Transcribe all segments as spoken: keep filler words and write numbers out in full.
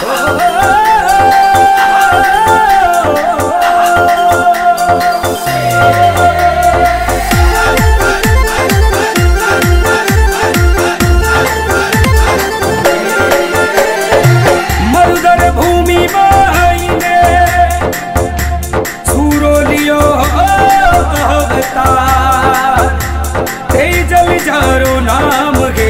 नाम गे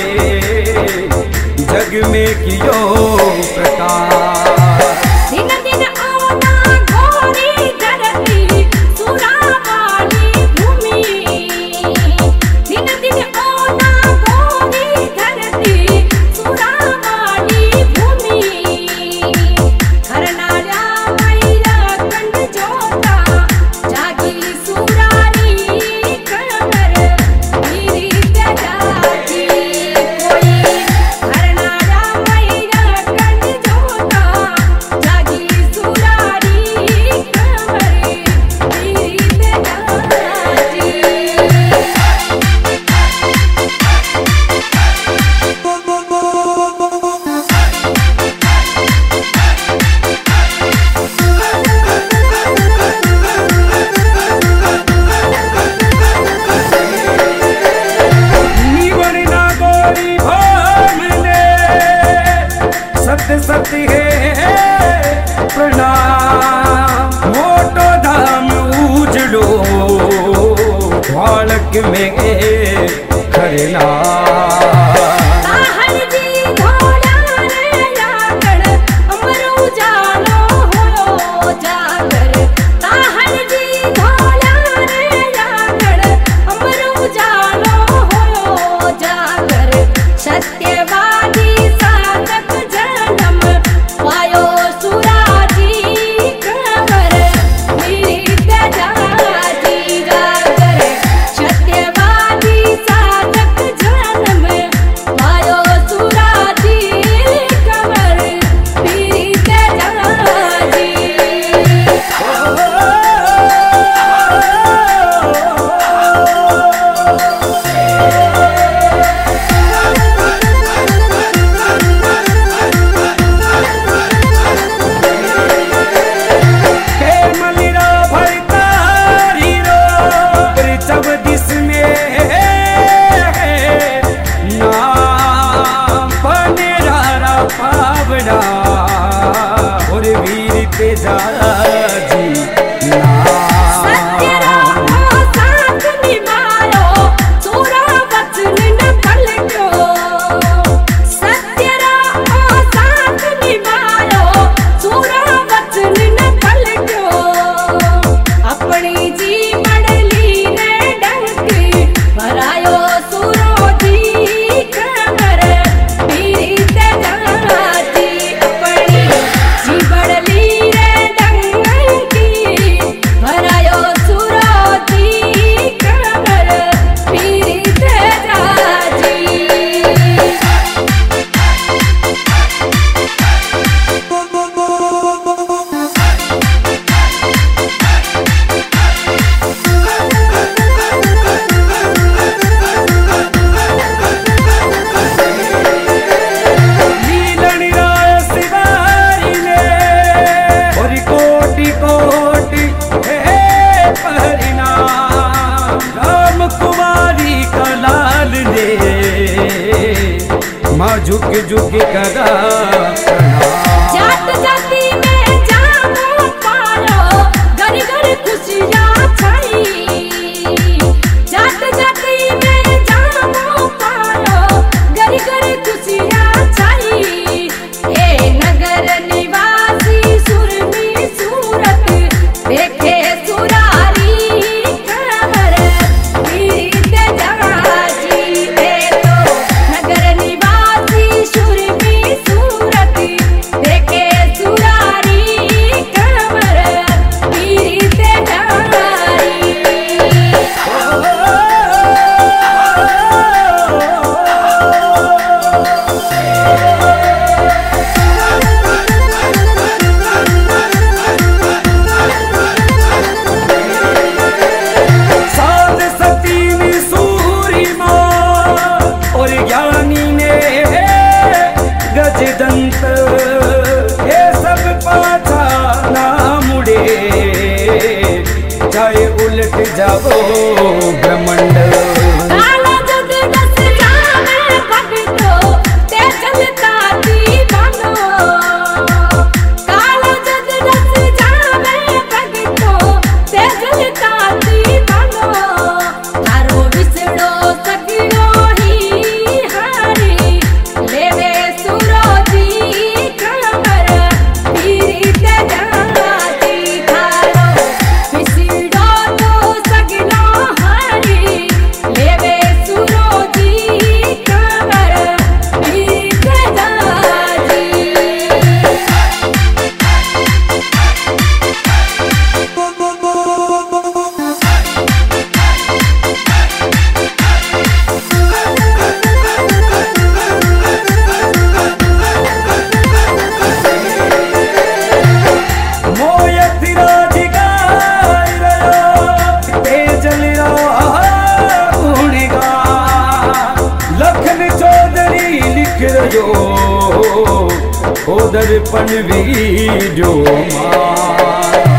जग में कियो प्रकार। दिन दिन आवता घोरी धरती सुरावाली भूमि, दिन दिन आवता घोरी धरती सुरावाली भूमि। हरनाळ्या मैरा कंड जोता जागी सुरारी कमर वीरी त्याजाची कोई। हरनाळ्या मैरा कंड जोता जागी सुरारी कमर वीरी त्याजाची। निवण नागोरी भामने सत्य सत्य है प्रणाम। मोटो धाम उजड़ो बालक में करना। ताहर जी धोला रे जागर अमर उजालो हो जागर। ताहर जी धोला रे जागर अमर उजालो हो जागर। सत्यवादी साधक जन्म पायो सुराजी कमर वीरी त्याजाची जागर। सत्यवादी साधक जन्म पायो सुराजी कमर वीरी त्याजाची। हे मलिरा भरतारी रो जब दिस में नाम बनेरा पावना और वीर तेजाजी सत्यराम साथ निभायो सुरा वचन न पलटो। सत्यराम साथ निभायो सुरा वचन न पलटो। अपनी जी मड़ली ने डंकी भरायो सुरो जी कमर वीरी त्याजाची। अपनी जी मड़ली ने डंकी भरायो सुरो जी कमर वीरी त्याजाची। लीलन राय शिवारी ने और कोटि कोटि हे परिणाम। राम कुमारी का लाल ने माँ झुक झुक करा प्रणाम। जात जाति में जानो पारो घर घर खुशियाँ छाई। जात जाति में जानो पारो घर घर खुशियाँ छाई। ए नगर निवासी सुरमी सूरत देखे सुरारी कमर वीरी त्याजाची। ए तो नगर निवासी सुरमी सूरत देखे सुरारी कमर वीरी त्याजाची। साध सती ने सूरी माँ और ज्ञानी ने गजदंत ये सब पाछा ना मुड़े चाहे उलट जाओ ब्रह्मांड काला जग दस जावे भगतो ते चलता दीवानो काला जग दस जावे भगतो ते चलता दीवानो थारो विसड़ो सकियो ही हारी लेवे सुरोजी खबर पीरी ते जाती थारो विसड़ो तो सगनो हारी लेवे सुरोजी खबर पीरी ते जाती लखन चौधरी लिख रहो दर्पण वीडियो मां